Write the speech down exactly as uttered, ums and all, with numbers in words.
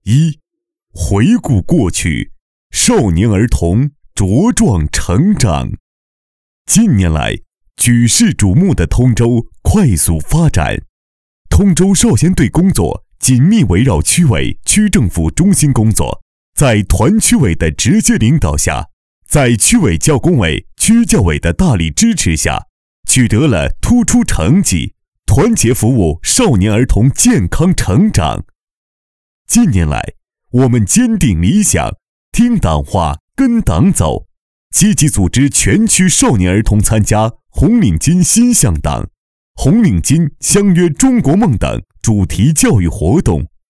一、回顾过去，少年儿童茁壮成长。近年来，举世瞩目的通州快速发展，通州少先队工作紧密围绕区委、区政府中心工作，在团区委的直接领导下，在区委教工委、区教委的大力支持下，取得了突出成绩，团结服务少年儿童健康成长。近年来，我们坚定理想，听党话，跟党走，积极组织全区少年儿童参加红领巾心向党、红领巾相约中国梦等主题教育活动，